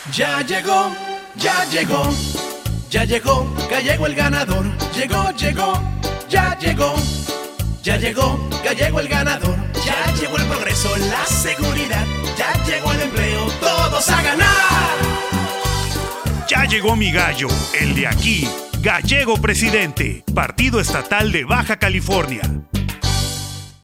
Ya llegó, ya llegó, ya llegó, Gallego el ganador. Llegó, ya llegó, ya llegó, Gallego el ganador. Ya llegó el progreso, la seguridad, ya llegó el empleo, todos a ganar. Ya llegó mi gallo, el de aquí, Gallego Presidente, Partido Estatal de Baja California.